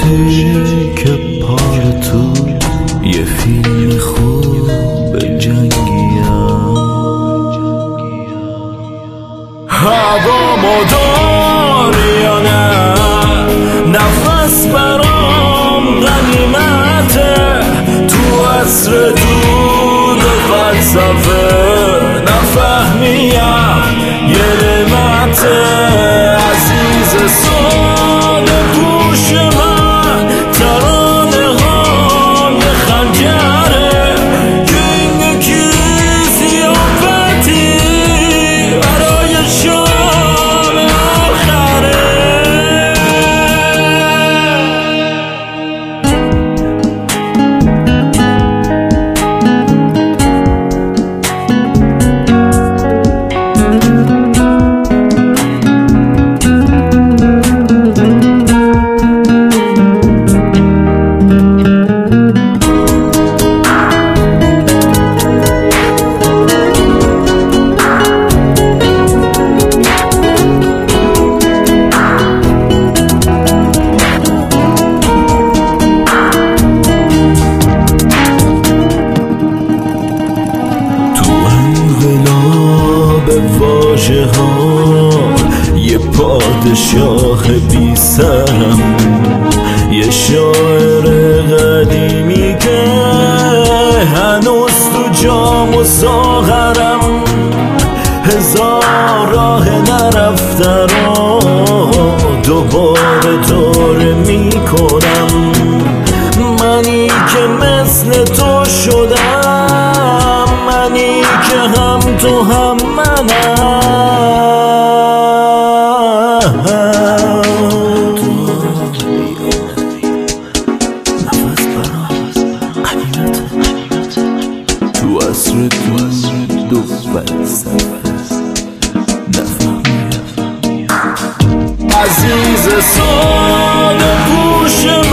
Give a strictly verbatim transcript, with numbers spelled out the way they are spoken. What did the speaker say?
که پار تو یه فیلم خوب جنگیم. هوا مداری یا نه، نفس برام غنیمته. تو عصر دود فلسفه نفهمیم یه نعمته. عزیز ساده گوش من، ترانه هام یه خنجره که این کیسی آفتی برای شام آخره. واژه ها یه پادشاه بی سرم، یه شاعر قدیمی که هنوز تو جام و ساغرم. هزار راه نرفته را دوباره دوره می کنم. منی که مثل تو شدم، منی که هم تو هم منم. تو عصر دود و فلسفه نفهمیم. عزیز ساده گوش